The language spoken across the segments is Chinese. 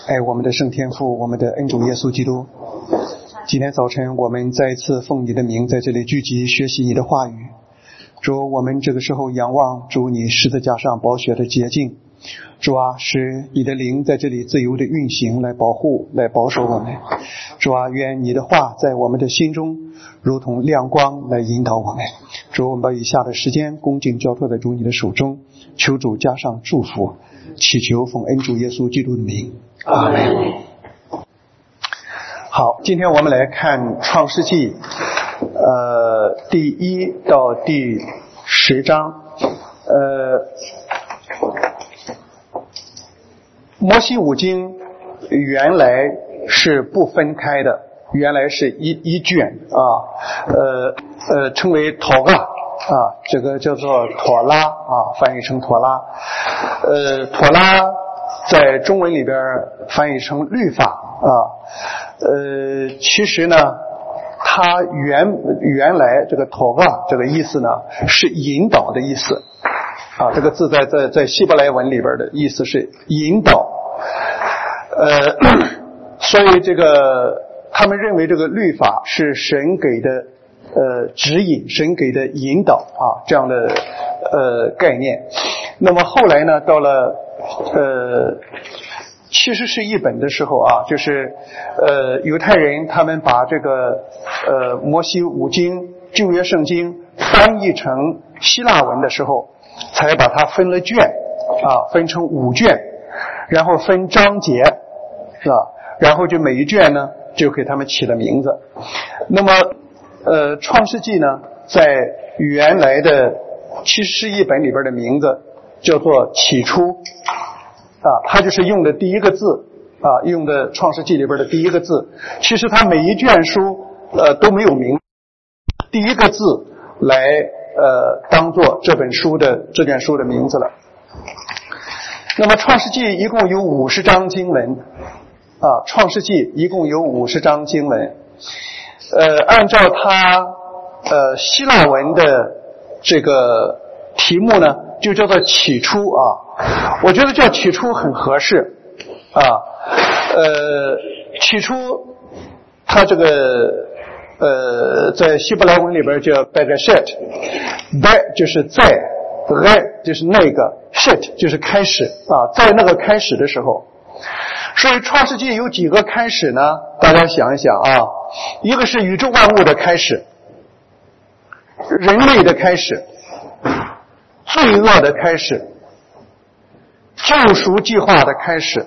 爱我们的圣天父，我们的恩主耶稣基督，今天早晨我们再一次奉你的名在这里聚集学习你的话语。主，我们这个时候仰望主你十字架上宝血的洁净，主啊，使你的灵在这里自由的运行，来保护来保守我们。主啊，愿你的话在我们的心中如同亮光来引导我们。主，我们把以下的时间恭敬交托在主你的手中，求主加上祝福，祈求奉恩主耶稣基督的名，阿们。好，今天我们来看创世纪第1到第10章。摩西五经原来是不分开的，原来是一卷称为妥拉这个叫做妥拉翻译成妥拉。妥拉在中文里边翻译成律法其实呢，它原来这个妥拉这个意思呢是引导的意思这个字在希伯来文里边的意思是引导。所以这个他们认为这个律法是神给的指引，神给的引导这样的概念。那么后来呢，到了70世纪本的时候就是犹太人他们把这个摩西五经旧约圣经翻译成希腊文的时候，才把它分了卷分成5卷，然后分章节是吧？然后就每一卷呢就给他们起了名字。那么创世纪呢在原来的70世纪本里边的名字叫做起初它就是用的第一个字用的创世纪里边的第一个字。其实它每一卷书都没有名，第一个字来当做这卷书的名字了。那么创世纪一共有50章经文创世纪一共有50章经文。按照它希腊文的这个题目呢就叫做起初我觉得叫起初很合适起初它这个在希伯来文里边叫 Bereshit， Ber 就是在，Re 就是那个， Shit 就是开始在那个开始的时候。所以创世纪有几个开始呢？大家想一想一个是宇宙万物的开始，人类的开始，罪恶的开始，救赎计划的开始，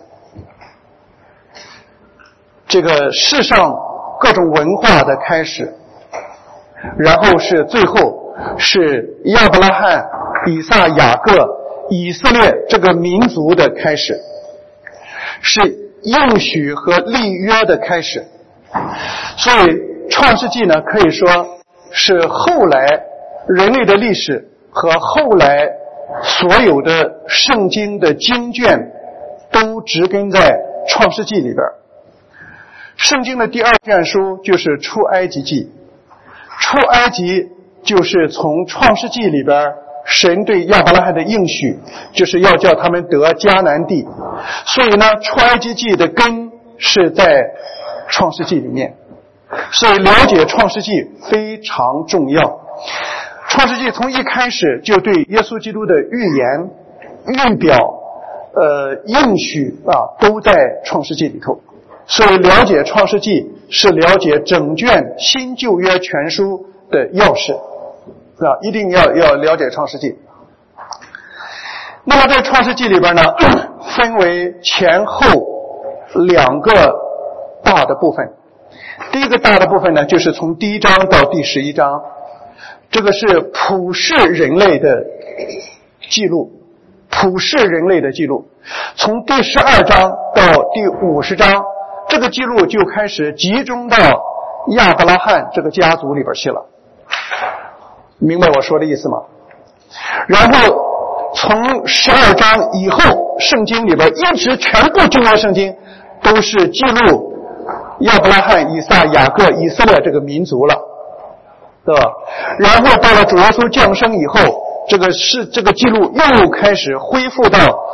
这个世上各种文化的开始，然后是最后是亚伯拉罕、以撒、雅各、以色列这个民族的开始，是应许和立约的开始。所以创世纪呢可以说是后来人类的历史和后来所有的圣经的经卷都植根在创世纪里边。圣经的第2卷书就是出埃及记，出埃及就是从创世纪里边神对亚伯拉罕的应许，就是要叫他们得迦南地。所以呢出埃及记的根是在创世纪里面，所以了解创世纪非常重要。创世纪从一开始就对耶稣基督的预言、预表、应许都在创世纪里头。所以了解创世纪是了解整卷新旧约全书的钥匙一定要了解创世纪。那么在创世纪里边呢分为前后2个大的部分。第一个大的部分呢就是从第1章到第11章，这个是普世人类的记录，普世人类的记录。从第12章到第50章，这个记录就开始集中到亚伯拉罕这个家族里边去了。明白我说的意思吗？然后从12章以后，圣经里边一直全部旧约圣经都是记录亚伯拉罕、以撒、雅各、以色列这个民族了，对吧？然后到了主耶稣降生以后，这个记录又开始恢复到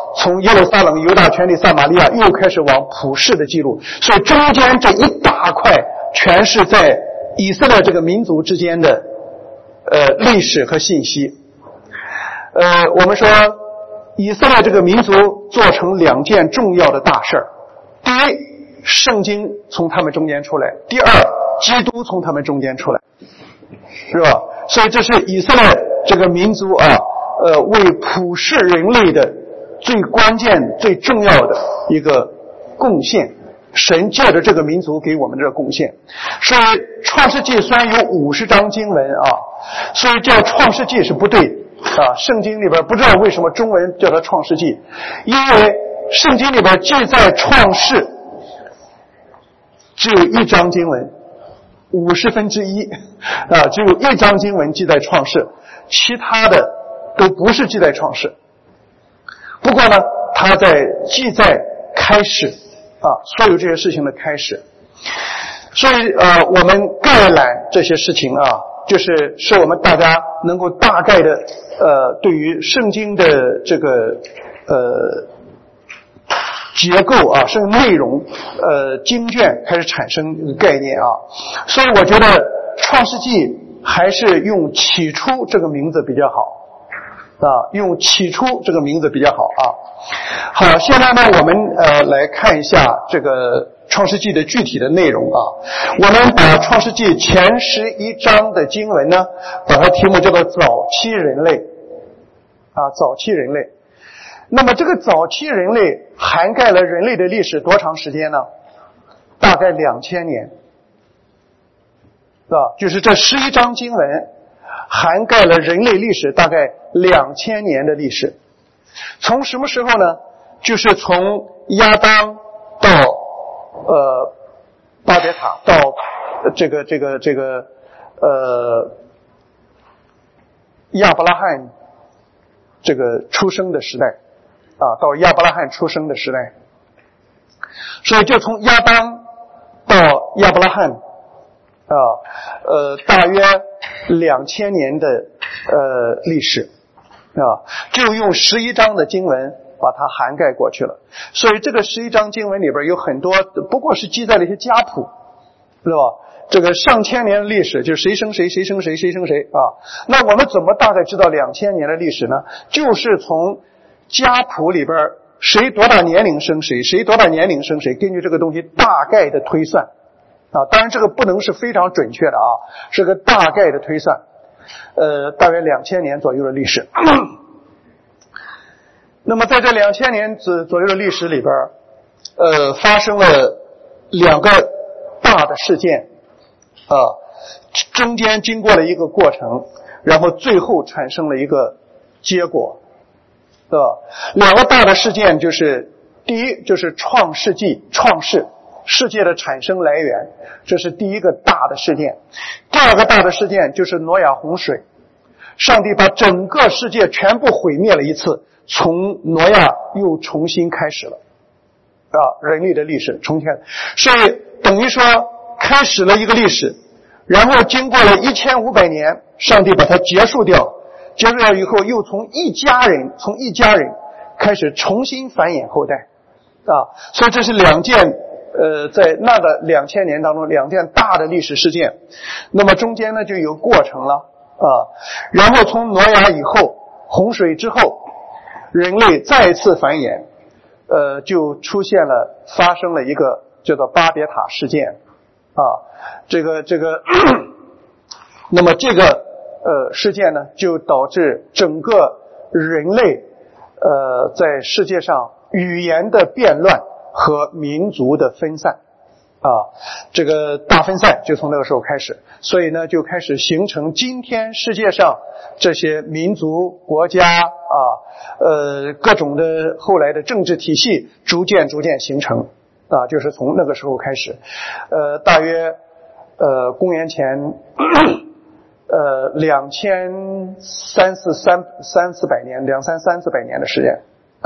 从耶路撒冷、犹大全地、撒玛利亚又开始往普世的记录，所以中间这一大块全是在以色列这个民族之间的历史和信息。我们说以色列这个民族做成2件重要的大事儿：第一，圣经从他们中间出来；第二，基督从他们中间出来，是吧？所以这是以色列这个民族为普世人类的最关键、最重要的一个贡献。神借着这个民族给我们这个贡献。所以创世纪虽然有50章经文所以叫创世纪是不对圣经里边不知道为什么中文叫它创世纪，因为圣经里边记载创世只有1章经文，1/50只有1章经文记载创世，其他的都不是记载创世。不过呢，它在记载开始所有这些事情的开始。所以我们概览这些事情就是使我们大家能够大概的对于圣经的这个结构甚至内容经卷开始产生一个概念所以我觉得创世纪还是用起初这个名字比较好用起初这个名字比较好好，现在呢我们来看一下这个创世纪的具体的内容我们把创世纪前11章的经文呢，把它题目叫做早期人类早期人类。那么这个早期人类涵盖了人类的历史多长时间呢？大概2000年就是这11章经文涵盖了人类历史大概2000年的历史。从什么时候呢？就是从亚当到巴别塔到亚伯拉罕这个出生的时代到亚伯拉罕出生的时代。所以就从亚当到亚伯拉罕大约2000年的历史就用11章的经文把它涵盖过去了。所以这个11章经文里边有很多不过是记载了一些家谱，是吧？这个上千年的历史就是谁生谁谁生谁谁生谁那我们怎么大概知道2000年的历史呢？就是从家谱里边谁多大年龄生谁，谁多大年龄生谁，根据这个东西大概的推算当然这个不能是非常准确的是个大概的推算大约2000年左右的历史那么在这2000年左右的历史里边发生了2个大的事件中间经过了一个过程，然后最后产生了一个结果2个大的事件就是第一就是创世纪，创世世界的产生来源，这是第一个大的事件。第二个大的事件就是挪亚洪水，上帝把整个世界全部毁灭了一次，从挪亚又重新开始了人类的历史重新开始。所以等于说开始了一个历史，然后经过了1500年，上帝把它结束掉以后，又从一家人开始重新繁衍后代所以这是2件在那个2000年当中2件大的历史事件。那么中间呢就有过程了然后从挪亚以后，洪水之后，人类再次繁衍就发生了一个叫做巴别塔事件那么这个事件呢就导致整个人类在世界上语言的变乱和民族的分散这个大分散就从那个时候开始。所以呢就开始形成今天世界上这些民族国家各种的后来的政治体系逐渐形成就是从那个时候开始大约公元前2300-400年200-300-400年的时间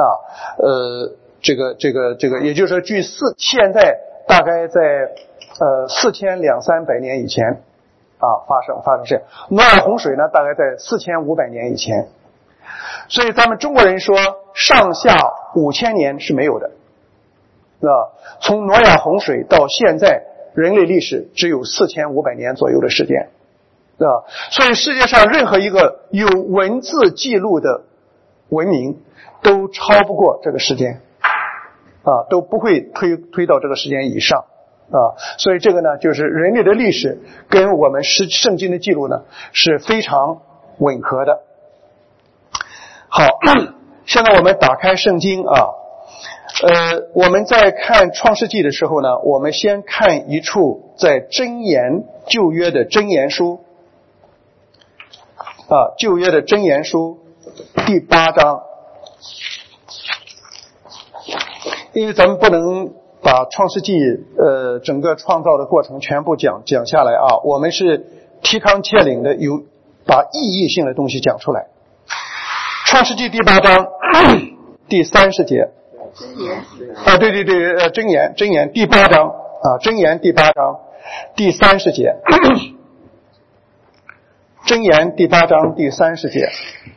也就是说距现在大概在4200-300年以前发生这样。挪亚洪水呢大概在4500年以前。 所以咱们中国人说上下5000年是没有的，从挪亚洪水到现在人类历史只有4500年左右的时间，所以世界上任何一个有文字记录的文明都超不过这个时间，都不会推到这个时间以上，所以这个呢，就是人类的历史跟我们圣经的记录呢是非常吻合的。好，现在我们打开圣经啊，我们在看创世纪的时候呢，我们先看一处在箴言旧约的箴言书旧约的箴言书第8章，因为咱们不能把创世纪整个创造的过程全部讲下来啊，我们是提纲挈领的把意义性的东西讲出来。创世纪第8章第30节，对，箴言第8章箴言第8章第30节，箴言第8章第30节。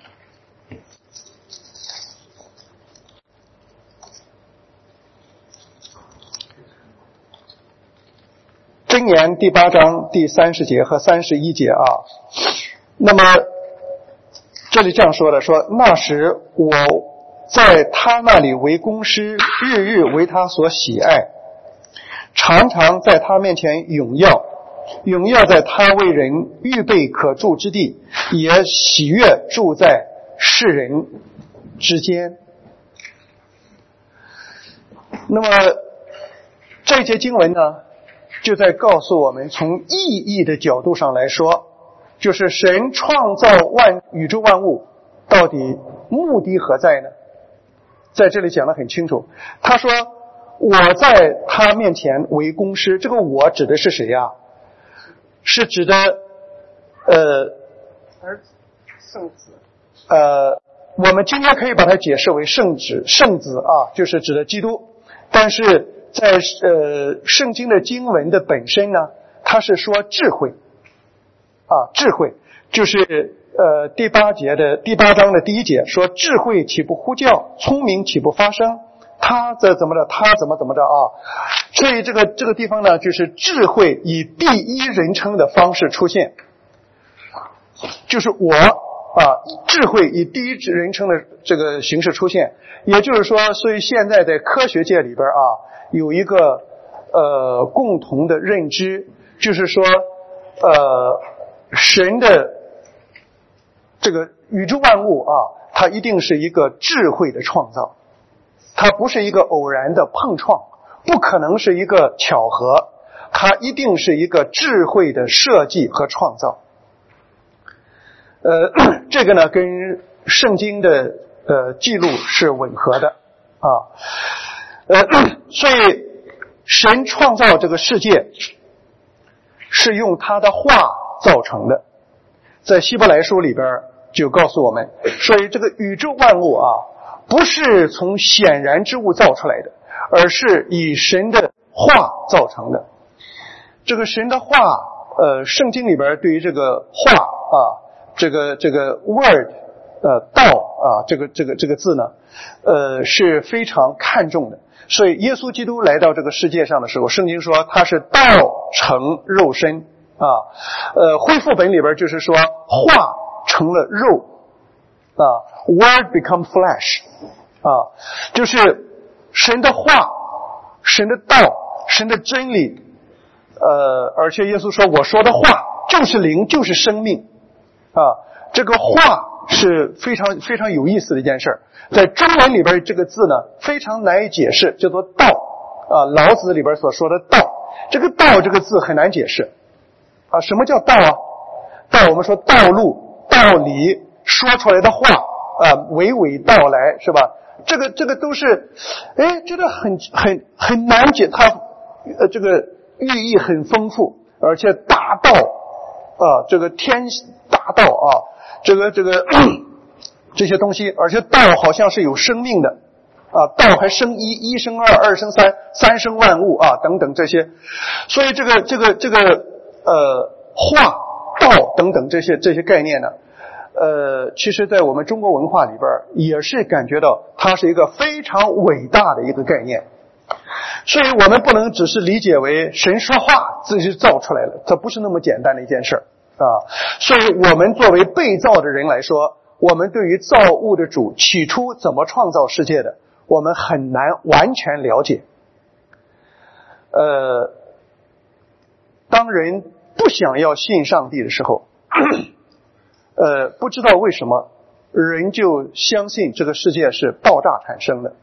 箴言第8章第30节和31节啊。那么这里这样说的，说那时我在他那里为工师，日日为他所喜爱，常常在他面前咏耀在他为人预备可住之地，也喜悦住在世人之间。那么这节经文呢，就在告诉我们，从意义的角度上来说，就是神创造宇宙万物到底目的何在呢？在这里讲得很清楚，他说我在他面前为工师，这个我指的是谁呀？是指的儿子圣子，我们今天可以把它解释为圣子啊，就是指的基督。但是在圣经的经文的本身呢，它是说智慧智慧就是第8章的第1节说，智慧岂不呼叫，聪明岂不发声，他怎么着啊。所以这个地方呢，就是智慧以第一人称的方式出现，就是我智慧以第一人称的这个形式出现。也就是说，所以现在在科学界里边有一个共同的认知，就是说神的这个宇宙万物它一定是一个智慧的创造，它不是一个偶然的碰撞，不可能是一个巧合，它一定是一个智慧的设计和创造。这个呢跟圣经的记录是吻合的所以神创造这个世界是用他的话造成的，在希伯来书里边就告诉我们，所以这个宇宙万物不是从显然之物造出来的，而是以神的话造成的。这个神的话圣经里边对于这个话这个 word 道这个字呢是非常看重的。所以耶稣基督来到这个世界上的时候，圣经说他是道成肉身恢复本里边就是说话成了肉word become flesh 就是神的话，神的道，神的真理而且耶稣说我说的话就是灵，就是生命这个话是非常非常有意思的一件事。在中文里边这个字呢非常难以解释，叫做道老子里边所说的道，这个道这个字很难解释什么叫道道我们说道路道理，说出来的话娓娓道来是吧，这个都是这个很难解，它这个寓意很丰富，而且大道这个天大道这个这些东西，而且道好像是有生命的道还生一生二，二生三，三生万物等等这些。所以这个话道等等这些概念呢其实在我们中国文化里边也是感觉到它是一个非常伟大的一个概念。所以我们不能只是理解为神说话自己造出来了，这不是那么简单的一件事啊。所以我们作为被造的人来说，我们对于造物的主起初怎么创造世界的，我们很难完全了解。当人不想要信上帝的时候，不知道为什么人就相信这个世界是爆炸产生的，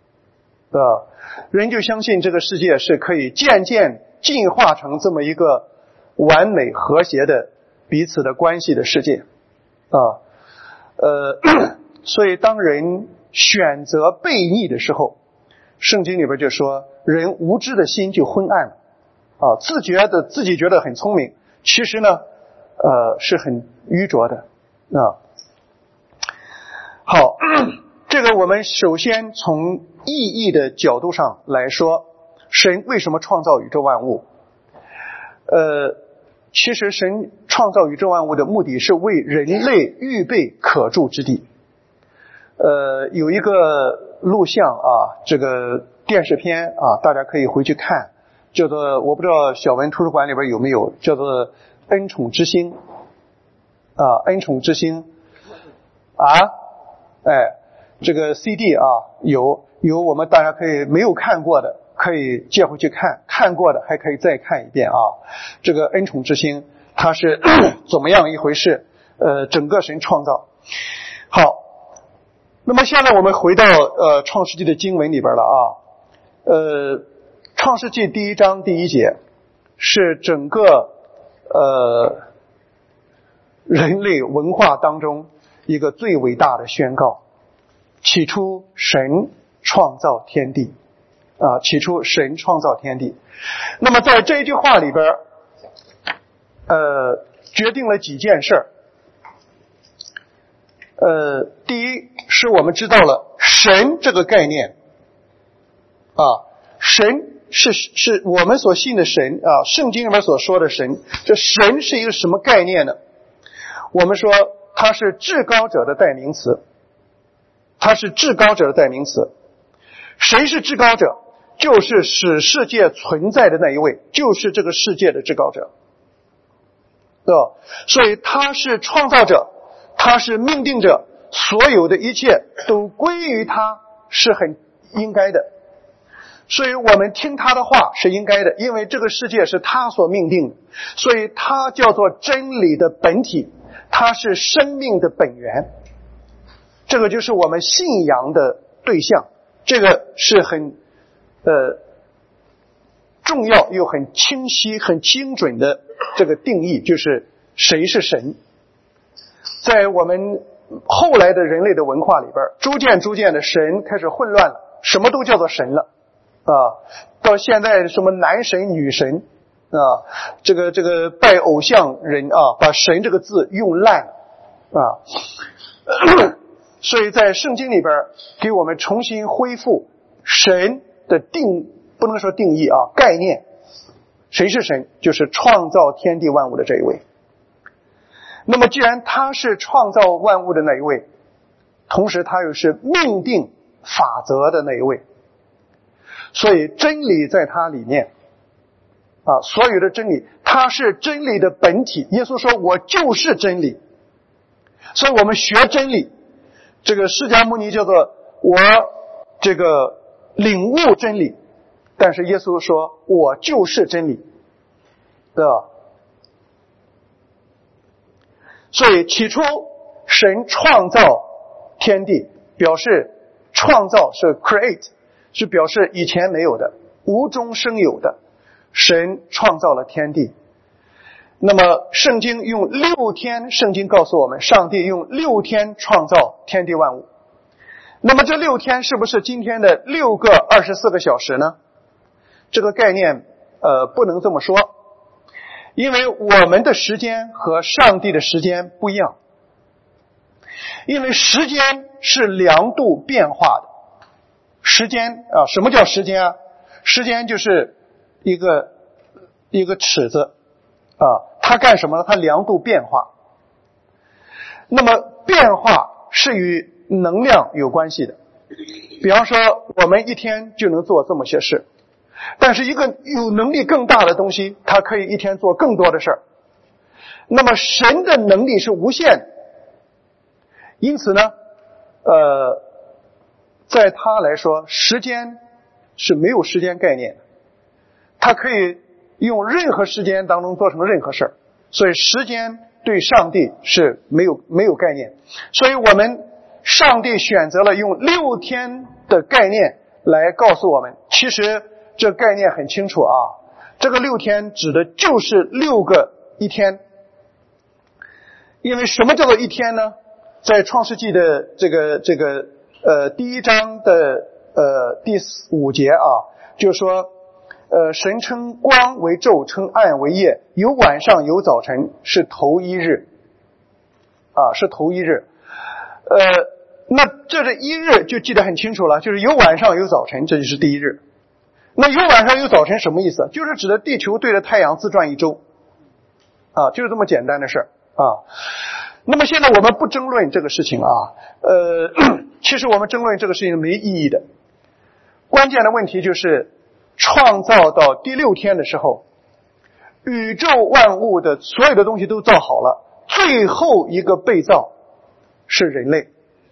人就相信这个世界是可以渐渐进化成这么一个完美和谐的彼此的关系的世界所以当人选择悖逆的时候，圣经里边就说人无知的心就昏暗了自己觉得很聪明，其实呢是很愚拙的好，这个我们首先从意义的角度上来说，神为什么创造宇宙万物？其实神创造宇宙万物的目的是为人类预备可住之地。有一个录像这个电视片大家可以回去看，叫做我不知道小文图书馆里边有没有，叫做恩宠之星恩宠之星这个 CD 有我们大家可以没有看过的可以借回去看，看过的还可以再看一遍这个恩宠之星它是怎么样一回事？整个神创造。好，那么现在我们回到创世纪的经文里边了创世纪第1章第1节是整个人类文化当中一个最伟大的宣告。起初神创造天地起初神创造天地。那么在这一句话里边决定了几件事第一是我们知道了神这个概念神是我们所信的神圣经里面所说的神。这神是一个什么概念呢？我们说它是至高者的代名词，它是至高者的代名词。谁是至高者？就是使世界存在的那一位，就是这个世界的至高者所以他是创造者，他是命定者，所有的一切都归于他，是很应该的。所以我们听他的话是应该的，因为这个世界是他所命定的，所以他叫做真理的本体，他是生命的本源。这个就是我们信仰的对象，这个是很重要又很清晰很精准的这个定义，就是谁是神。在我们后来的人类的文化里边，逐渐的神开始混乱了，什么都叫做神了到现在什么男神女神这个拜偶像人把神这个字用烂了所以在圣经里边给我们重新恢复神的不能说定义概念。谁是神？就是创造天地万物的这一位。那么既然他是创造万物的那一位，同时他又是命定法则的那一位，所以真理在他里面所有的真理，他是真理的本体。耶稣说我就是真理，所以我们学真理，这个释迦牟尼叫做我这个领悟真理，但是耶稣说我就是真理所以起初神创造天地，表示创造是 create， 是表示以前没有的，无中生有的，神创造了天地。那么圣经用6天，圣经告诉我们上帝用6天创造天地万物。那么这6天是不是今天的6个24个小时呢？这个概念不能这么说，因为我们的时间和上帝的时间不一样。因为时间是量度变化的。时间什么叫时间时间就是一个尺子它干什么呢？它量度变化。 那么变化是与能量有关系的。比方说我们一天就能做这么些事，但是一个有能力更大的东西，它可以一天做更多的事儿。那么神的能力是无限的，因此呢在他来说，时间是没有时间概念的，他可以用任何时间当中做成任何事儿，所以时间对上帝是没有概念。所以我们上帝选择了用6天的概念来告诉我们，其实这概念很清楚啊，这个6天指的就是6个一天。因为什么叫做一天呢？在创世纪的这个第1章的第5节啊，就是说神称光为昼，称暗为夜，有晚上有早晨，是头一日啊，是头一日。那这一日就记得很清楚了，就是有晚上有早晨，这就是第一日。那有晚上有早晨什么意思？就是指的地球对着太阳自转一周啊，就是这么简单的事儿啊。那么现在我们不争论这个事情啊，其实我们争论这个事情没意义的。关键的问题就是创造到第6天的时候，宇宙万物的所有的东西都造好了，最后一个被造是人类。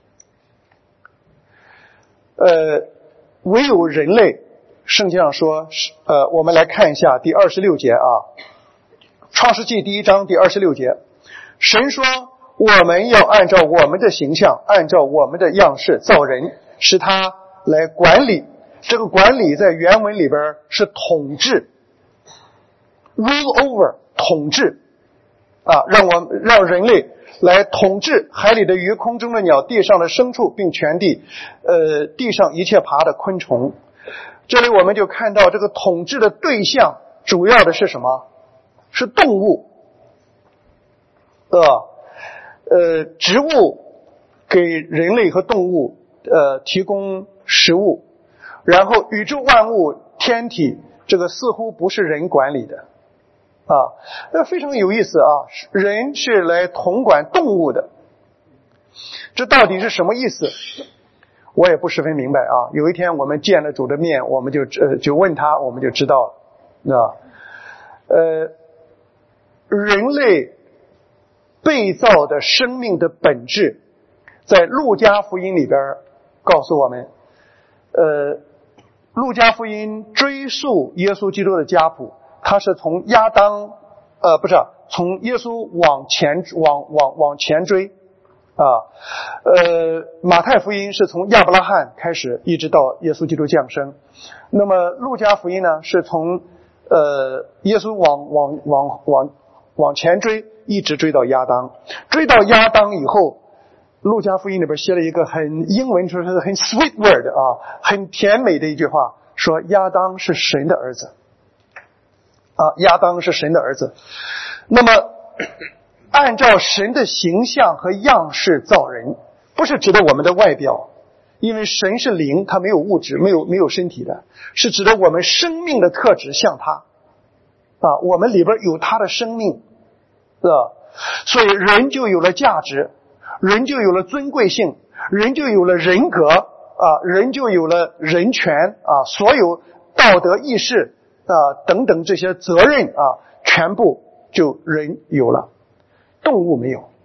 唯有人类，圣经上说我们来看一下第26节啊，创世纪第1章第26节，神说我们要按照我们的形象，按照我们的样式造人，使他来管理。这个管理在原文里边是统治 rule over 统治啊，让人类来统治海里的鱼，空中的鸟，地上的牲畜，并全地地上一切爬的昆虫。这里我们就看到这个统治的对象主要的是什么？是动物植物给人类和动物提供食物，然后宇宙万物天体这个似乎不是人管理的啊，非常有意思啊，人是来统管动物的，这到底是什么意思？我也不十分明白啊。有一天我们见了主的面，我们就问他，我们就知道了人类被造的生命的本质，在路加福音里边告诉我们，路加福音追溯耶稣基督的家谱，他是从亚当从耶稣往前追啊。马太福音是从亚伯拉罕开始一直到耶稣基督降生。那么路加福音呢，是从耶稣往前追，一直追到亚当。追到亚当以后，路加福音里边写了一个英文说是很 sweet word 啊，很甜美的一句话，说亚当是神的儿子啊，亚当是神的儿子。那么按照神的形象和样式造人，不是指的我们的外表，因为神是灵，他没有物质，没有身体的，是指的我们生命的特质像他啊，我们里边有他的生命所以人就有了价值，人就有了尊贵性，人就有了人格啊，人就有了人权啊，所有道德意识等等这些责任啊，全部就人有了，动物没有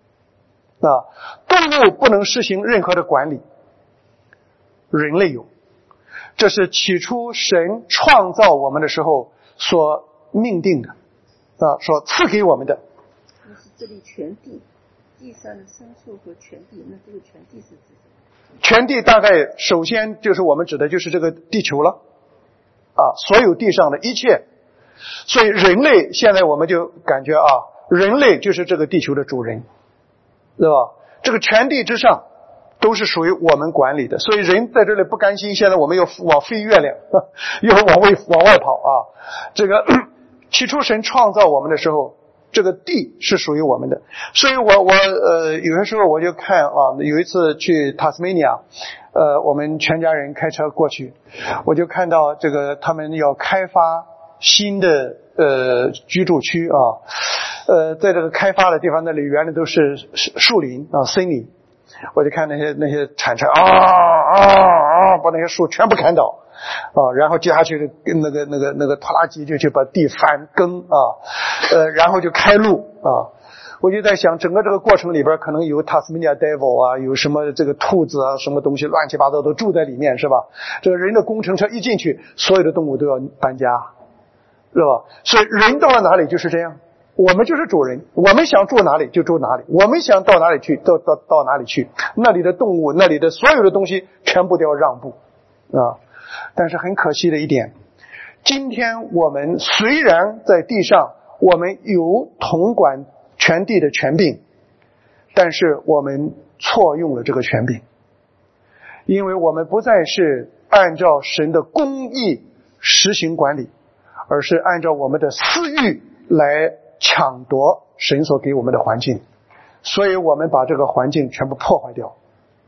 动物不能实行任何的管理，人类有，这是起初神创造我们的时候所命定的所赐给我们的。 那是这里全地，地上的牲畜和全地，那这个全地是指什么？ 全地大概首先就是我们指的就是这个地球了所有地上的一切。所以人类现在我们就感觉人类就是这个地球的主人，对吧？这个全地之上都是属于我们管理的，所以人在这里不甘心，现在我们要往飞月亮，又往外跑这个起初神创造我们的时候，这个地是属于我们的。所以我有些时候我就看有一次去塔斯马尼亚，我们全家人开车过去，我就看到这个他们要开发新的居住区在这个开发的地方，那里原来都是树林啊，森林。我就看那些铲车把那些树全部砍倒啊，然后接下去那个拖拉机就去把地翻耕啊，然后就开路啊。我就在想，整个这个过程里边可能有 Tasmania Devil 啊，有什么这个兔子啊，什么东西乱七八糟都住在里面，是吧？这个人的工程车一进去，所有的动物都要搬家，是吧？所以人到了哪里就是这样，我们就是主人，我们想住哪里就住哪里，我们想到哪里去到哪里去，那里的动物，那里的所有的东西全部都要让步啊。但是很可惜的一点，今天我们虽然在地上我们有统管全地的权柄，但是我们错用了这个权柄，因为我们不再是按照神的公义实行管理，而是按照我们的私欲来抢夺神所给我们的环境，所以我们把这个环境全部破坏掉。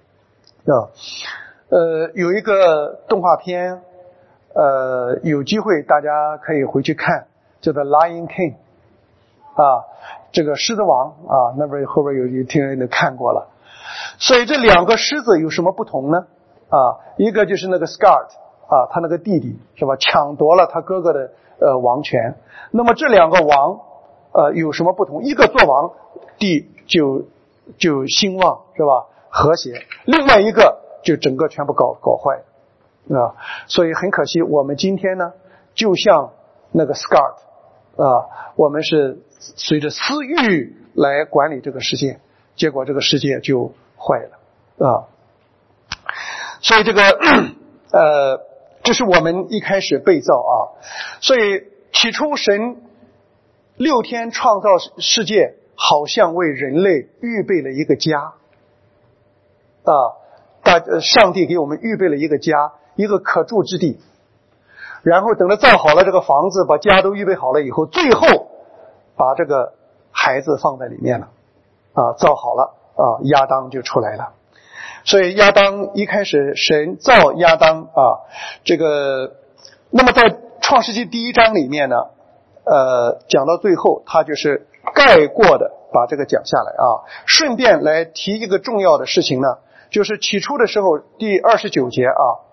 有一个动画片，有机会大家可以回去看，叫做 Lion King 啊，这个狮子王啊，那边后边有听人都看过了。所以这两个狮子有什么不同呢？啊，一个就是那个 Scar 啊，他那个弟弟是吧，抢夺了他哥哥的王权。那么这两个王有什么不同？一个做王，地就兴旺是吧，和谐；另外一个就整个全部搞坏啊。所以很可惜，我们今天呢，就像那个 Scar 啊，我们是随着私欲来管理这个世界，结果这个世界就坏了啊。所以这个这是我们一开始被造啊。所以起初神6天创造世界，好像为人类预备了一个家啊。上帝给我们预备了一个家，一个可住之地。然后等着造好了这个房子，把家都预备好了以后，最后把这个孩子放在里面了啊，造好了啊，亚当就出来了。所以亚当一开始神造亚当啊，这个那么在创世纪第1章里面呢，讲到最后他就是概括的把这个讲下来啊。顺便来提一个重要的事情呢，就是起初的时候第29节啊，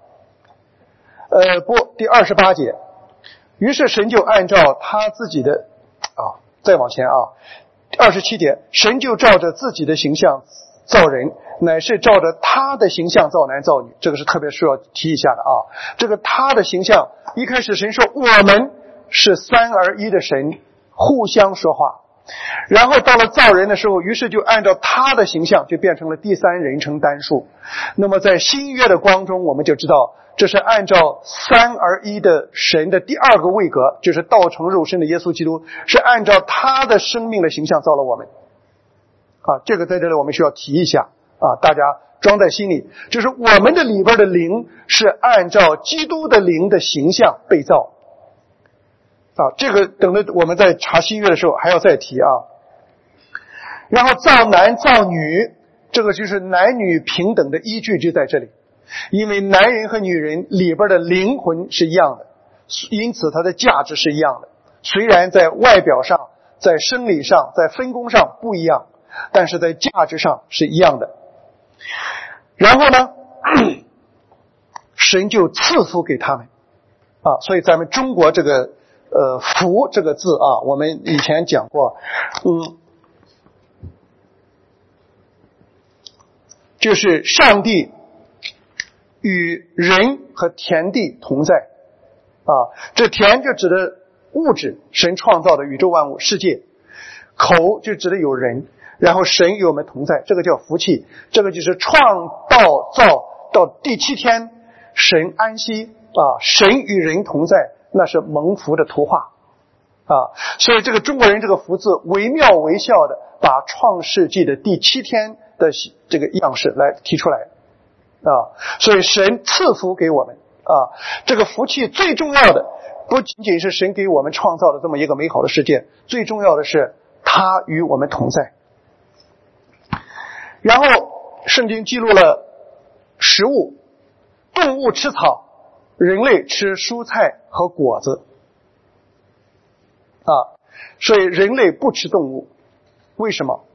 第28节，于是神就按照他自己的再往前啊，27节，神就照着自己的形象造人，乃是照着他的形象造男造女。这个是特别需要提一下的啊。这个他的形象，一开始神说我们是3而1的神，互相说话。然后到了造人的时候，于是就按照他的形象，就变成了第3人称单数。那么在新约的光中，我们就知道这是按照3而1的神的第2个位格，就是道成肉身的耶稣基督，是按照他的生命的形象造了我们啊。这个在这里我们需要提一下啊，大家装在心里，就是我们的里边的灵是按照基督的灵的形象被造啊。这个等着我们在查新约的时候还要再提啊。然后造男造女，这个就是男女平等的依据就在这里，因为男人和女人里边的灵魂是一样的，因此它的价值是一样的。虽然在外表上，在生理上，在分工上不一样，但是在价值上是一样的。然后呢，神就赐福给他们啊。所以咱们中国这个福这个字啊，我们以前讲过，就是上帝与人和田地同在啊。这田就指的物质，神创造的宇宙万物世界；口就指的有人，然后神与我们同在，这个叫福气。这个就是创造到第7天，神安息啊，神与人同在，那是蒙福的图画啊。所以这个中国人这个福字惟妙惟肖的把创世纪的第7天的这个样式来提出来啊。所以神赐福给我们啊，这个福气最重要的不仅仅是神给我们创造的这么一个美好的世界，最重要的是他与我们同在。然后圣经记录了食物，动物吃草，人类吃蔬菜和果子啊。 所以人类不吃动物，为什么？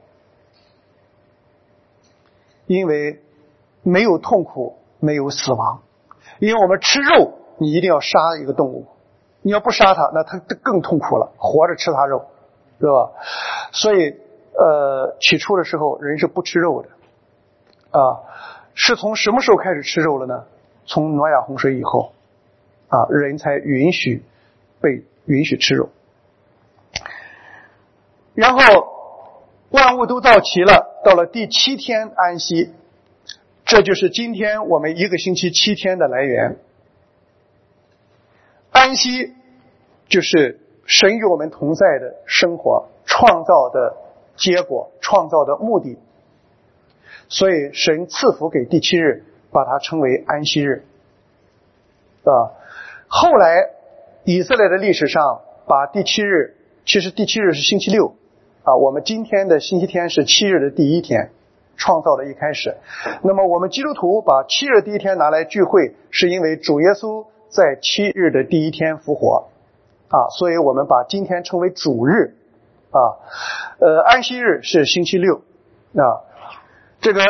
因为没有痛苦，没有死亡。因为我们吃肉，你一定要杀一个动物，你要不杀它，那它更痛苦了，活着吃它肉，是吧？所以起初的时候人是不吃肉的是从什么时候开始吃肉了呢？从挪亚洪水以后人才允许吃肉。然后万物都造齐了，到了第7天安息，这就是今天我们一个星期7天的来源。安息就是神与我们同在的生活创造的结果，创造的目的。所以神赐福给第7日，把它称为安息日后来以色列的历史上把第7日，其实第7日是星期六我们今天的星期天是7日的第1天，创造的一开始。那么我们基督徒把7日第1天拿来聚会，是因为主耶稣在7日的第1天复活所以我们把今天称为主日安息日是星期六这个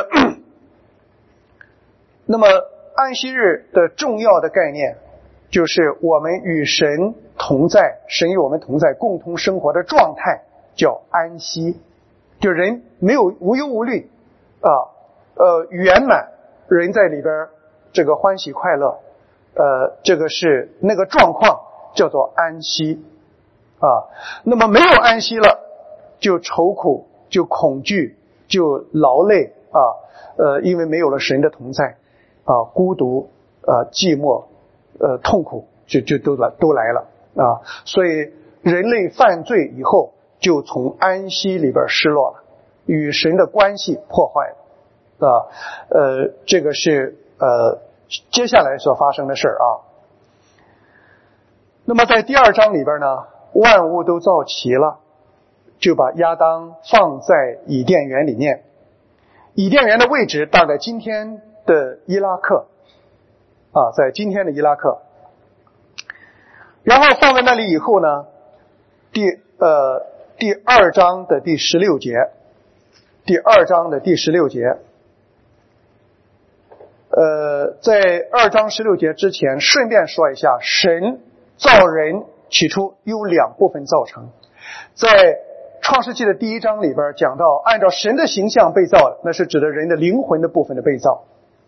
那么安息日的重要的概念就是我们与神同在，神与我们同在共同生活的状态叫安息，就人没有无忧无虑圆满，人在里边这个欢喜快乐这个是那个状况叫做安息那么没有安息了，就愁苦，就恐惧，就劳累因为没有了神的同在孤独寂寞痛苦就都来了所以人类犯罪以后就从安息里边失落了，与神的关系破坏了这个是接下来所发生的事那么在第2章里边呢，万物都造齐了，就把亚当放在伊甸园里面。伊甸园的位置大概今天的伊拉克在今天的伊拉克。然后放在那里以后呢，第2章的第16节，在2章16节之前顺便说一下，神造人起初由2部分造成。在创世纪的第1章里边讲到按照神的形象被造的，那是指的人的灵魂的部分的被造。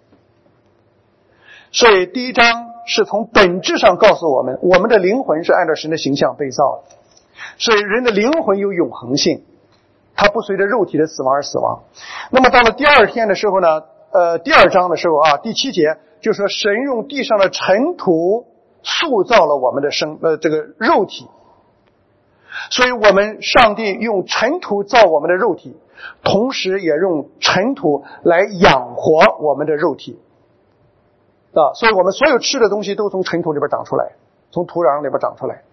所以第1章是从本质上告诉我们，我们的灵魂是按照神的形象被造的。所以人的灵魂有永恒性，它不随着肉体的死亡而死亡。那么到了第2天的时候呢，第2章的时候第7节就说神用地上的尘土塑造了我们的这个肉体。所以我们上帝用尘土造我们的肉体，同时也用尘土来养活我们的肉体所以我们所有吃的东西都从尘土里边长出来，从土壤里边长出来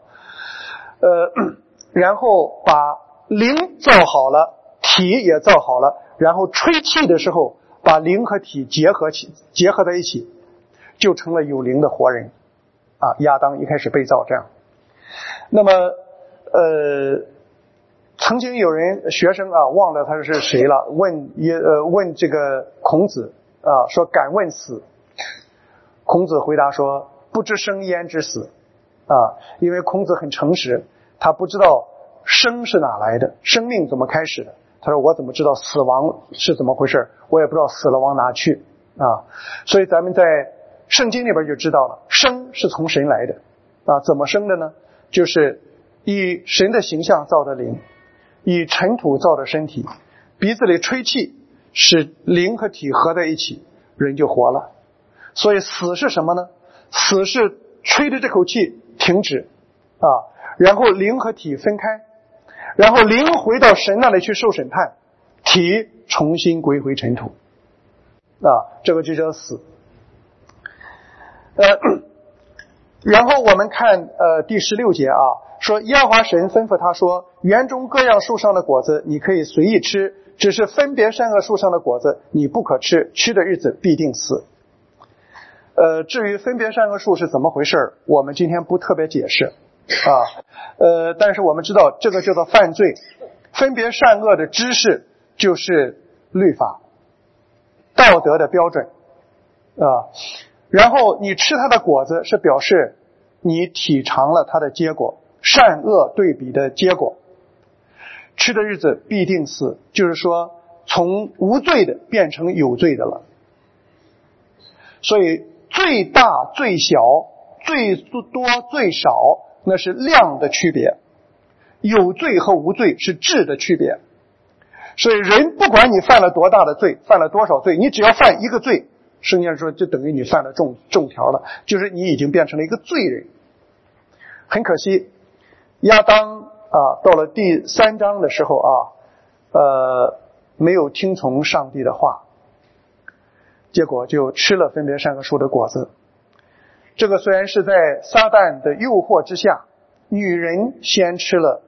然后把灵造好了，体也造好了，然后吹气的时候把灵和体结合在一起，就成了有灵的活人亚当一开始被造这样。那么曾经有人学生忘了他是谁了，问这个孔子说敢问死。孔子回答说不知生焉知死因为孔子很诚实，他不知道生是哪来的，生命怎么开始的。他说我怎么知道死亡是怎么回事，我也不知道死了往哪去所以咱们在圣经里边就知道了，生是从神来的怎么生的呢？就是以神的形象造的灵，以尘土造的身体，鼻子里吹气，使灵和体合在一起，人就活了。所以死是什么呢？死是吹的这口气停止然后灵和体分开，然后灵回到神那里去受审判，体重新归回尘土这个就叫死。然后我们看第16节说耶和华神吩咐他说，园中各样树上的果子你可以随意吃，只是分别善恶树上的果子你不可吃，吃的日子必定死。至于分别善恶树是怎么回事，我们今天不特别解释但是我们知道这个叫做犯罪，分别善恶的知识就是律法道德的标准然后你吃它的果子是表示你体尝了它的结果，善恶对比的结果。吃的日子必定死，就是说从无罪的变成有罪的了。所以最大最小，最多最少，那是量的区别，有罪和无罪是质的区别。所以人不管你犯了多大的罪，犯了多少罪，你只要犯一个罪，圣经上说就等于你犯了重条了，就是你已经变成了一个罪人。很可惜亚当到了第3章的时候没有听从上帝的话，结果就吃了分别善恶树的果子。这个虽然是在撒旦的诱惑之下，女人先吃了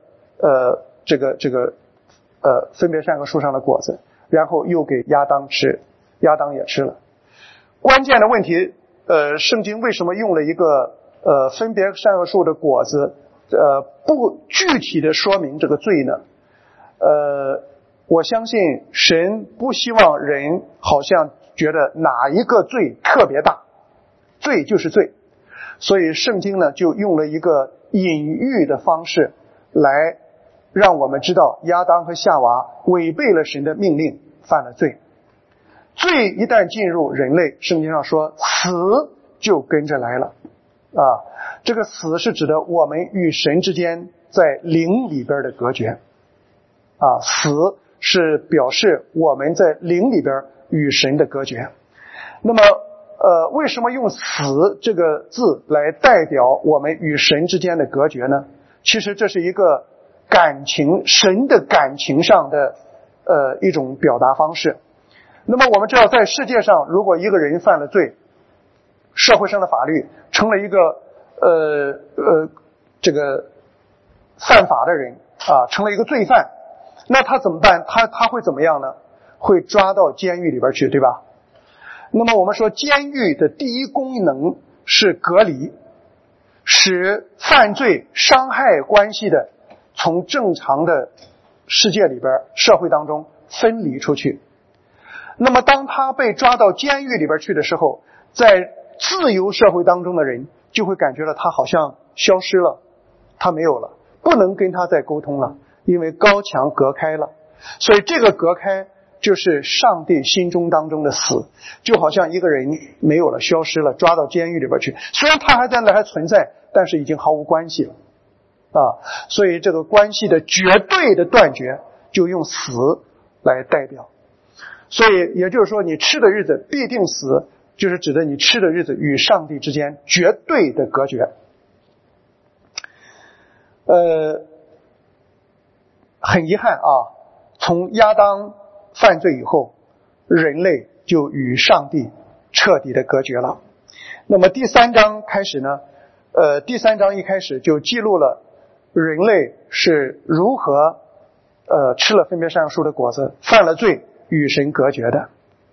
分别善恶树上的果子，然后又给亚当吃，亚当也吃了。关键的问题圣经为什么用了一个分别善恶树的果子不具体的说明这个罪呢？我相信神不希望人好像觉得哪一个罪特别大，罪就是罪，所以圣经呢就用了一个隐喻的方式来让我们知道亚当和夏娃违背了神的命令，犯了罪。罪一旦进入人类，圣经上说死就跟着来了这个死是指的我们与神之间在灵里边的隔绝死是表示我们在灵里边与神的隔绝。那么为什么用死这个字来代表我们与神之间的隔绝呢？其实这是一个感情，神的感情上的一种表达方式。那么我们知道在世界上，如果一个人犯了罪，社会上的法律成了一个犯法的人成了一个罪犯，那他怎么办？他会怎么样呢？会抓到监狱里边去，对吧？那么我们说监狱的第一功能是隔离，使犯罪伤害关系的从正常的世界里边社会当中分离出去。那么当他被抓到监狱里边去的时候，在自由社会当中的人就会感觉到他好像消失了，他没有了，不能跟他再沟通了，因为高墙隔开了。所以这个隔开就是上帝心中当中的死，就好像一个人没有了，消失了，抓到监狱里边去，虽然他还在那还存在，但是已经毫无关系了所以这个关系的绝对的断绝就用死来代表。所以也就是说你吃的日子必定死，就是指的你吃的日子与上帝之间绝对的隔绝。很遗憾从亚当犯罪以后，人类就与上帝彻底的隔绝了。那么第3章开始呢第3章一开始就记录了人类是如何吃了分别善恶树的果子，犯了罪，与神隔绝的。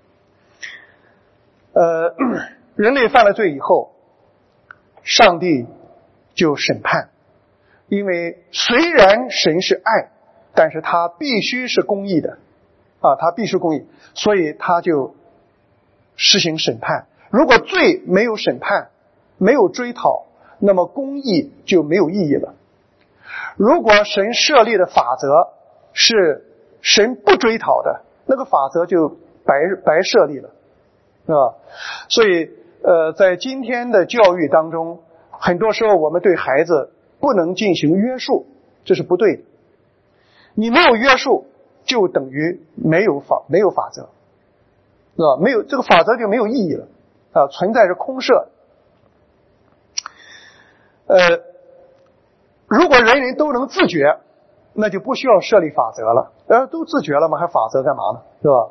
人类犯了罪以后，上帝就审判，因为虽然神是爱，但是他必须是公义的他必须公义，所以他就施行审判。如果罪没有审判，没有追讨，那么公义就没有意义了。如果神设立的法则是神不追讨的，那个法则就白设立了，是吧？所以在今天的教育当中，很多时候我们对孩子不能进行约束，这是不对的。你没有约束就等于没有法则，是吧？没有这个法则就没有意义了存在着空设。如果人人都能自觉，那就不需要设立法则了。都自觉了吗？还法则干嘛呢？是吧？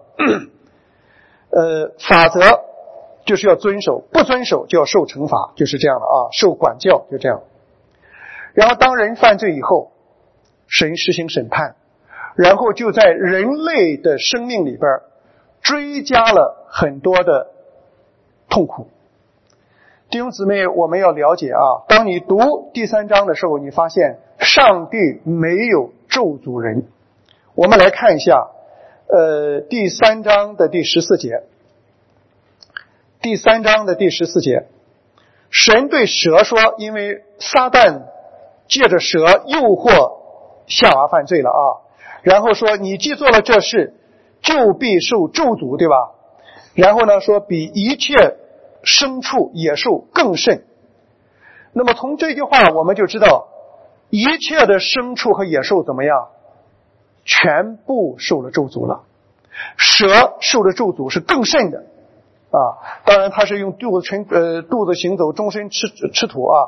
法则就是要遵守，不遵守就要受惩罚，就是这样的受管教，就这样。然后当人犯罪以后，神实行审判，然后就在人类的生命里边追加了很多的痛苦。 弟兄姊妹，我们要了解啊，当你读第3章的时候，你发现上帝没有咒诅人。我们来看一下第3章的第14节。第3章的第14节，神对蛇说，因为撒旦借着蛇诱惑夏娃犯罪了啊，然后说你既做了这事，就必受咒诅，对吧？然后呢说比一切牲畜野兽更甚。那么从这句话我们就知道，一切的牲畜和野兽怎么样？全部受了咒诅了。蛇受的咒诅是更甚的啊，当然它是用肚子行走，终身吃土啊，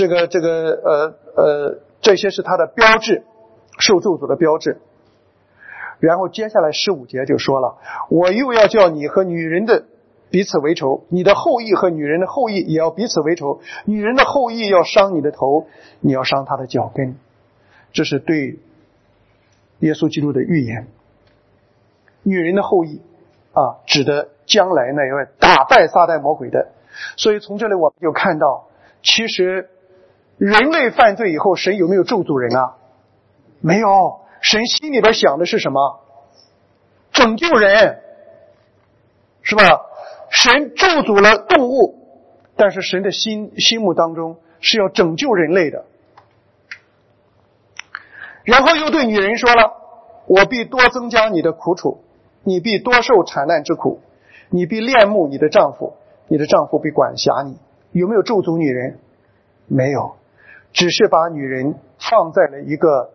这些是它的标志，受咒诅的标志。然后接下来15节就说了，我又要叫你和女人的彼此为仇，你的后裔和女人的后裔也要彼此为仇，女人的后裔要伤你的头，你要伤她的脚跟。这是对耶稣基督的预言。女人的后裔啊，指的将来那一位打败撒旦魔鬼的。所以从这里我们就看到，其实人类犯罪以后，神有没有咒诅人啊？没有。神心里边想的是什么？拯救人，是吧？神咒诅了动物，但是神的心目当中是要拯救人类的。然后又对女人说了，我必多增加你的苦楚，你必多受产难之苦，你必恋慕你的丈夫，你的丈夫必管辖你。有没有咒诅女人？没有，只是把女人放在了一个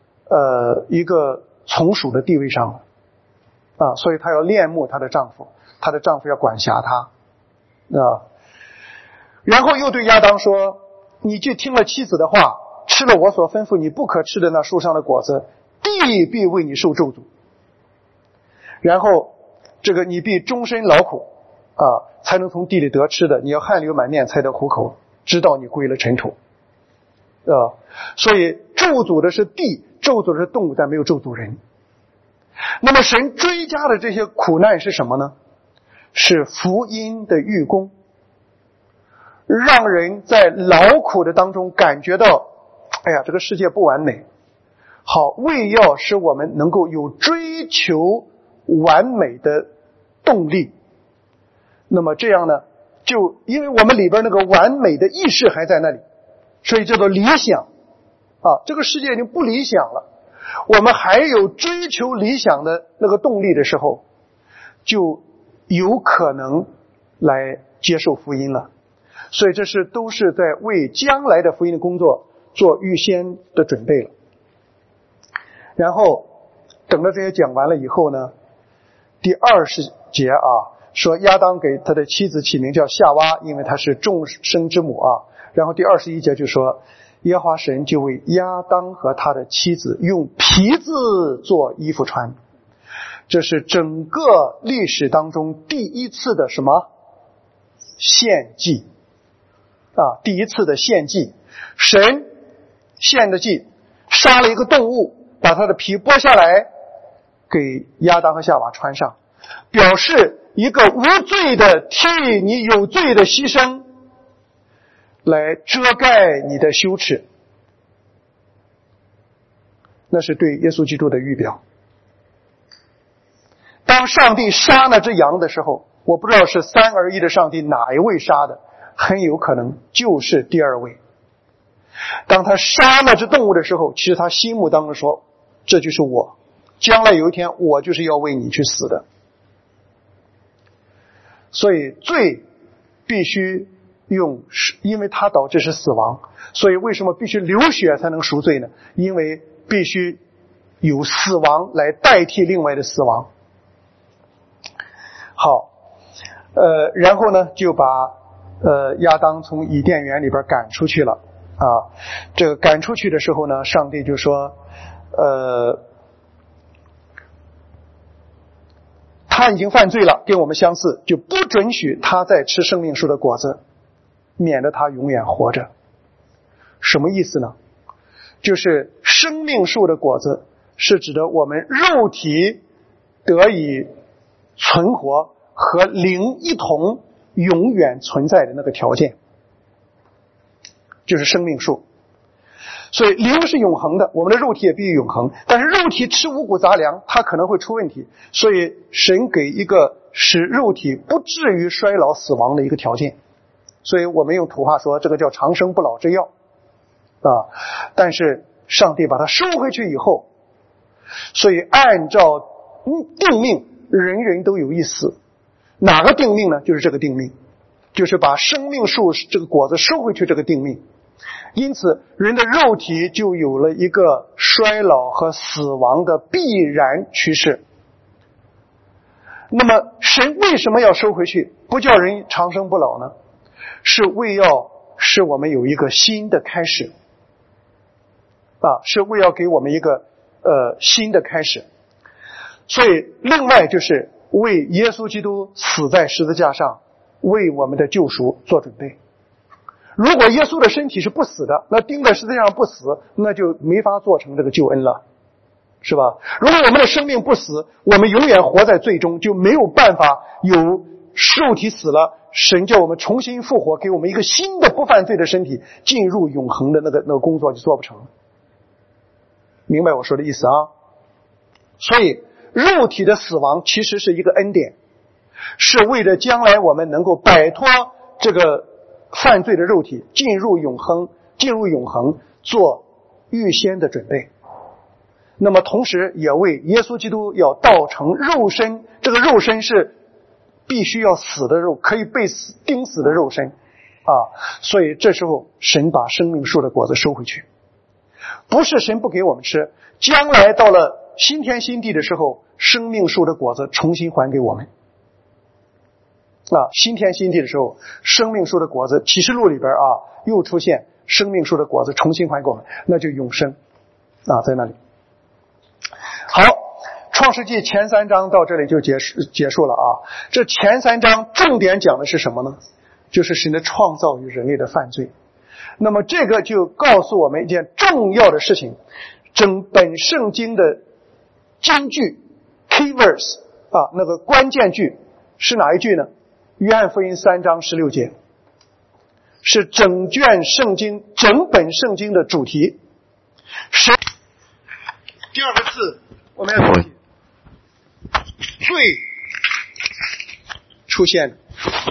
从属的地位上啊，所以她要恋慕她的丈夫，她的丈夫要管辖她啊。然后又对亚当说，你既听了妻子的话，吃了我所吩咐你不可吃的那树上的果子，地必为你受咒诅。然后你必终身劳苦啊，才能从地里得吃的，你要汗流满面才得糊口，直到你归了尘土啊。所以咒诅的是地，咒诅的是动物，但没有咒诅人。那么神追加的这些苦难是什么呢？是福音的预功，让人在劳苦的当中感觉到，哎呀，这个世界不完美，好，为要使我们能够有追求完美的动力。那么这样呢，就因为我们里边那个完美的意识还在那里，所以叫做理想啊。这个世界已经不理想了，我们还有追求理想的那个动力的时候，就有可能来接受福音了。所以这都是在为将来的福音的工作做预先的准备了。然后等到这些讲完了以后呢，第20节啊，说亚当给他的妻子起名叫夏娃，因为她是众生之母啊。然后第21节就说，耶和华神就为亚当和他的妻子用皮子做衣服穿。这是整个历史当中第一次的什么献祭啊？第一次的献祭，神献的祭，杀了一个动物，把它的皮剥下来给亚当和夏娃穿上，表示一个无罪的替你有罪的牺牲，来遮盖你的羞耻。那是对耶稣基督的预表。当上帝杀那只羊的时候，我不知道是三而一的上帝哪一位杀的，很有可能就是第二位。当他杀那只动物的时候，其实他心目当中说，这就是我，将来有一天我就是要为你去死的。所以罪必须因为它导致是死亡，所以为什么必须流血才能赎罪呢？因为必须有死亡来代替另外的死亡。好，然后呢就把亚当从伊甸园里边赶出去了啊。这个赶出去的时候呢，上帝就说他已经犯罪了，跟我们相似，就不准许他再吃生命树的果子，免得他永远活着。什么意思呢？就是生命树的果子是指的我们肉体得以存活和灵一同永远存在的那个条件就是生命树。所以灵是永恒的，我们的肉体也必须永恒，但是肉体吃五谷杂粮它可能会出问题，所以神给一个使肉体不至于衰老死亡的一个条件，所以我们用土话说这个叫长生不老之药啊。但是上帝把它收回去以后，所以按照定命，人人都有一死。哪个定命呢？就是这个定命，就是把生命树这个果子收回去，这个定命。因此人的肉体就有了一个衰老和死亡的必然趋势。那么神为什么要收回去，不叫人长生不老呢？是为要使我们有一个新的开始是为要给我们一个新的开始。所以另外就是为耶稣基督死在十字架上，为我们的救赎做准备。如果耶稣的身体是不死的，那钉在十字架上不死，那就没法做成这个救恩了，是吧？如果我们的生命不死，我们永远活在罪中，就没有办法有肉体死了，神叫我们重新复活，给我们一个新的不犯罪的身体，进入永恒的那个工作就做不成。明白我说的意思啊？所以肉体的死亡其实是一个恩典，是为了将来我们能够摆脱这个犯罪的肉体，进入永恒做预先的准备。那么同时也为耶稣基督要道成肉身，这个肉身是必须要死的肉，可以被钉死的肉身所以这时候神把生命树的果子收回去，不是神不给我们吃，将来到了新天新地的时候，生命树的果子重新还给我们新天新地的时候，生命树的果子，启示录里边又出现生命树的果子重新还给我们，那就永生在那里。好，创世纪前3章到这里就结束了这前3章重点讲的是什么呢？就是神的创造与人类的犯罪。那么这个就告诉我们一件重要的事情，整本圣经的金句 key verse 那个关键句是哪一句呢？约翰福音3章16节，是整卷圣经整本圣经的主题。神第二个字我们要注意，罪出现了，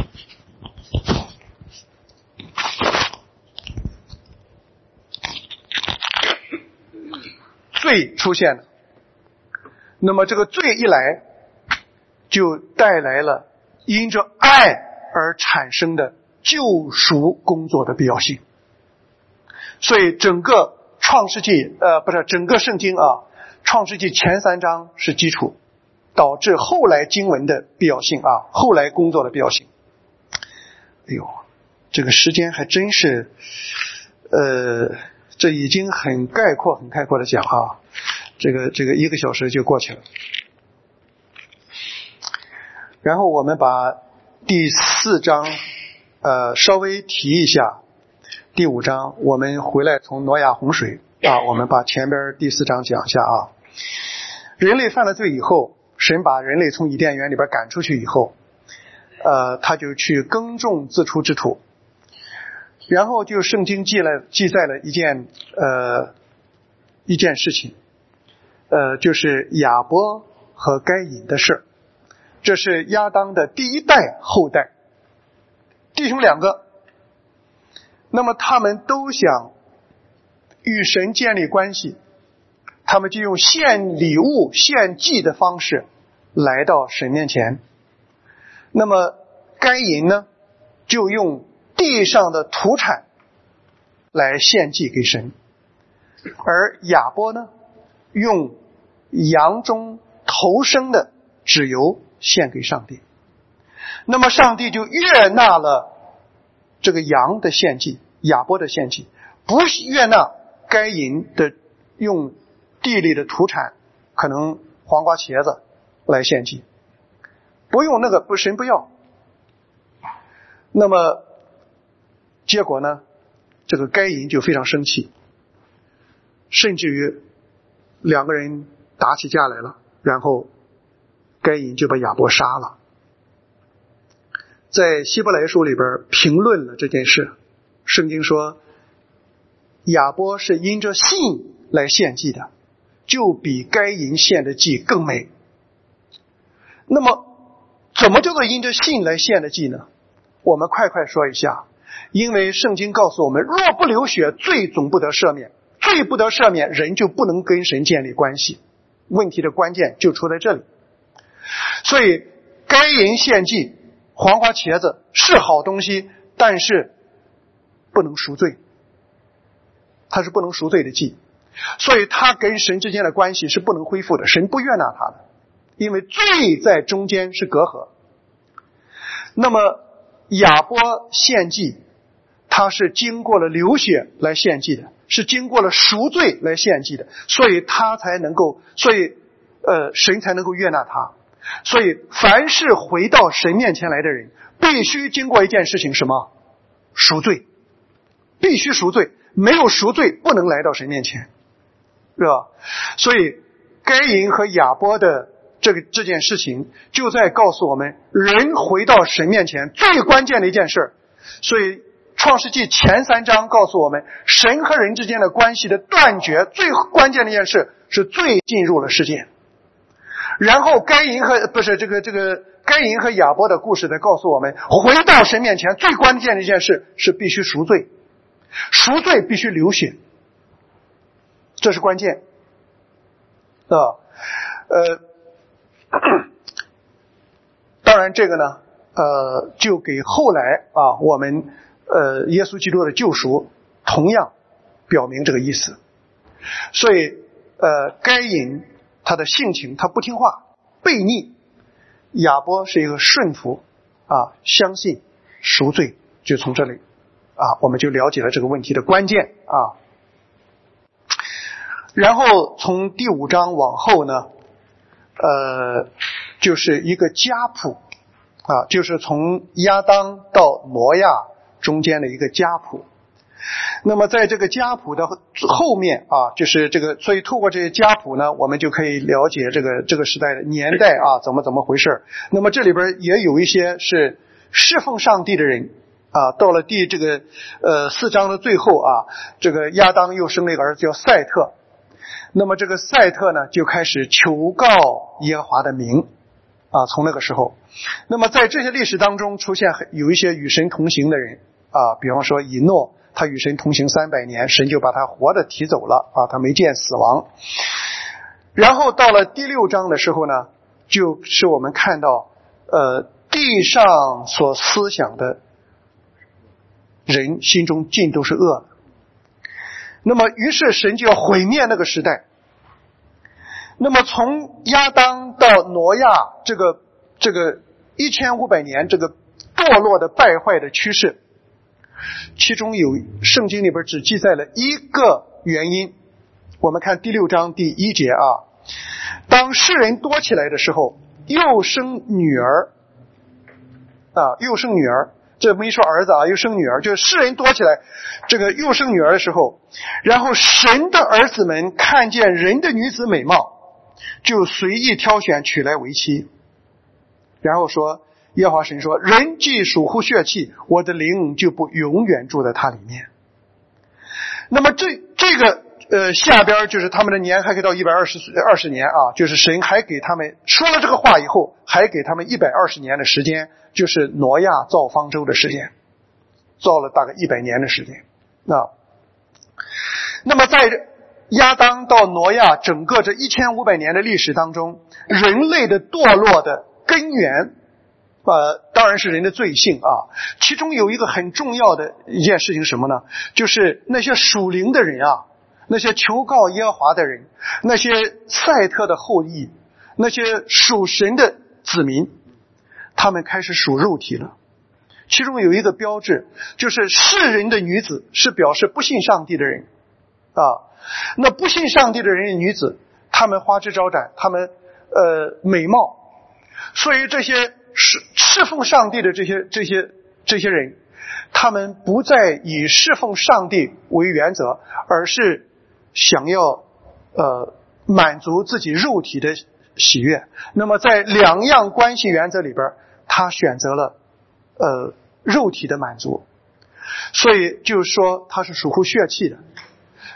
罪出现了。那么这个罪一来，就带来了因着爱而产生的救赎工作的必要性。所以整个创世纪整个圣经创世纪前3章是基础，导致后来经文的必要性后来工作的必要性。哎呦，这个时间还真是这已经很概括的讲这个1个小时就过去了。然后我们把第4章稍微提一下，第5章我们回来从挪亚洪水我们把前边第4章讲一下人类犯了罪以后，神把人类从伊甸园里边赶出去以后，他就去耕种自出之土。然后就圣经记载了一件事情，就是亚伯和该隐的事。这是亚当的第1代后代，弟兄2个，那么他们都想与神建立关系，他们就用献礼物献祭的方式来到神面前。那么该隐呢，就用地上的土产来献祭给神，而亚伯呢，用羊中头生的脂油献给上帝。那么上帝就悦纳了这个羊的献祭，亚伯的献祭，不悦纳该隐的用地里的土产，可能黄瓜茄子来献祭，不用那个，神不要。那么结果呢，这个该隐就非常生气，甚至于2个人打起架来了，然后该隐就把亚伯杀了。在希伯来书里边评论了这件事，圣经说亚伯是因着信来献祭的，就比该隐献的祭更美。那么怎么叫做因着信来献的祭呢？我们快说一下。因为圣经告诉我们，若不流血，罪总不得赦免，罪不得赦免，人就不能跟神建立关系。问题的关键就出在这里。所以该隐献祭，黄花茄子是好东西，但是不能赎罪，它是不能赎罪的祭，所以它跟神之间的关系是不能恢复的，神不悦纳它的，因为罪在中间是隔阂。那么亚伯献祭，他是经过了流血来献祭的，是经过了赎罪来献祭的，所以他才能够，神才能够悦纳他。所以凡是回到神面前来的人，必须经过一件事情，什么？赎罪，必须赎罪，没有赎罪不能来到神面前，是吧？所以该隐和亚伯的这件事情就在告诉我们，人回到神面前最关键的一件事。所以创世纪前3章告诉我们，神和人之间的关系的断绝，最关键的一件事是罪进入了世界。然后该隐和亚伯的故事在告诉我们，回到神面前最关键的一件事是必须赎罪，赎罪必须流血，这是关键当然这个呢就给后来我们耶稣基督的救赎同样表明这个意思。所以该隐他的性情，他不听话悖逆，亚伯是一个顺服相信赎罪，就从这里我们就了解了这个问题的关键然后从第5章往后呢就是一个家谱就是从亚当到挪亚中间的一个家谱。那么在这个家谱的后面就是这个，所以透过这些家谱呢，我们就可以了解这个时代的年代怎么回事。那么这里边也有一些是侍奉上帝的人到了第4章的最后这个亚当又生了一个儿子叫赛特。那么这个赛特呢就开始求告耶和华的名从那个时候。那么在这些历史当中出现有一些与神同行的人比方说以诺，他与神同行300年，神就把他活的提走了他没见死亡。然后到了第6章的时候呢，就是我们看到地上所思想的人心中尽都是恶的。那么于是神就要毁灭那个时代。那么从亚当到挪亚这个1500年这个堕落的败坏的趋势，其中有圣经里边只记载了一个原因。我们看第6章第1节当世人多起来的时候，又生女儿这没说儿子又生女儿，就是世人多起来，这个又生女儿的时候，然后神的儿子们看见人的女子美貌，就随意挑选娶来为妻。然后说，耶和华神说，人既属乎血气，我的灵就不永远住在他里面。那么这个下边就是他们的年还可以到120年就是神还给他们说了这个话以后，还给他们120年的时间，就是挪亚造方舟的时间，造了大概100年的时间那么在亚当到挪亚整个这1500年的历史当中，人类的堕落的根源当然是人的罪性其中有一个很重要的一件事情什么呢？就是那些属灵的人那些求告耶和华的人，那些赛特的后裔，那些属神的子民，他们开始属肉体了。其中有一个标志，就是世人的女子是表示不信上帝的人那不信上帝的人的女子，她们花枝招展，她们美貌，所以这些侍奉上帝的这些人，他们不再以侍奉上帝为原则，而是想要满足自己肉体的喜悦。那么在2样关系原则里边，他选择了肉体的满足，所以就是说他是属乎血气的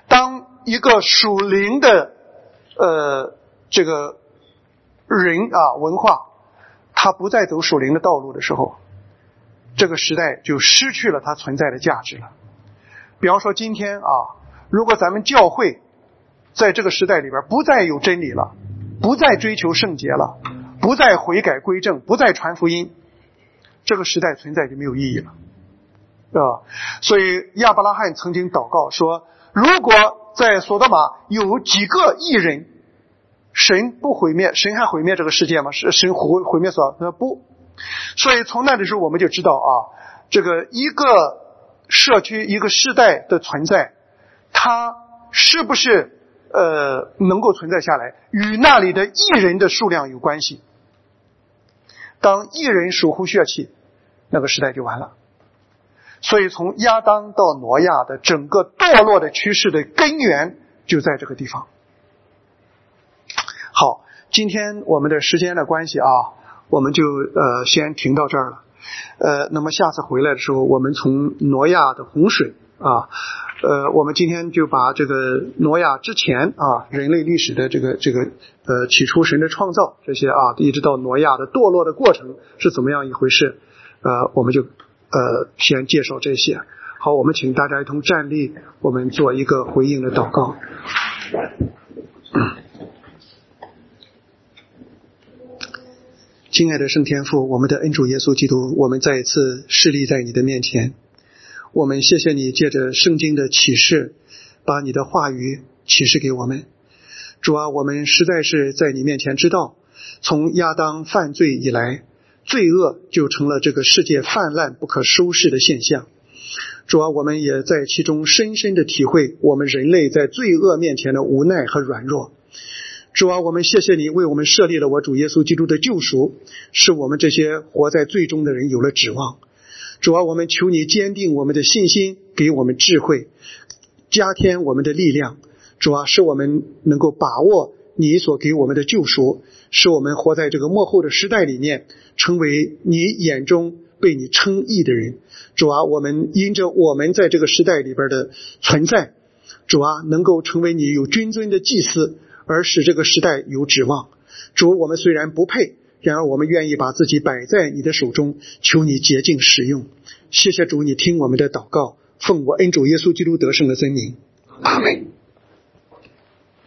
当一个属灵的这个人文化，他不再走属灵的道路的时候，这个时代就失去了它存在的价值了。比方说今天如果咱们教会在这个时代里边不再有真理了，不再追求圣洁了，不再悔改归正，不再传福音，这个时代存在就没有意义了，所以亚伯拉罕曾经祷告说，如果在索多玛有几个义人，神不毁灭，神还毁灭这个世界吗？神毁灭所不。所以从那的时候我们就知道这个一个社区一个世代的存在，它是不是能够存在下来，与那里的义人的数量有关系。当义人守护血气，那个时代就完了。所以从亚当到挪亚的整个堕落的趋势的根源就在这个地方。好，今天我们的时间的关系我们就先停到这儿了。那么下次回来的时候，我们从挪亚的洪水我们今天就把这个挪亚之前人类历史的这个起初神的创造这些一直到挪亚的堕落的过程是怎么样一回事，我们就先介绍这些。好，我们请大家一同站立，我们做一个回应的祷告。亲爱的圣天父，我们的恩主耶稣基督，我们再一次侍立在你的面前，我们谢谢你借着圣经的启示，把你的话语启示给我们。主啊，我们实在是在你面前知道，从亚当犯罪以来，罪恶就成了这个世界泛滥不可收拾的现象。主啊，我们也在其中深深的体会我们人类在罪恶面前的无奈和软弱。主啊，我们谢谢你为我们设立了我主耶稣基督的救赎，使我们这些活在罪中的人有了指望。主啊，我们求你坚定我们的信心，给我们智慧，加添我们的力量。主啊，使我们能够把握你所给我们的救赎，使我们活在这个末后的时代里面，成为你眼中被你称义的人。主啊，我们因着我们在这个时代里边的存在，主啊，能够成为你有君尊的祭司，而使这个时代有指望。主，我们虽然不配，然而我们愿意把自己摆在你的手中，求你洁净使用。谢谢主，你听我们的祷告，奉我恩主耶稣基督得胜的真名，阿们。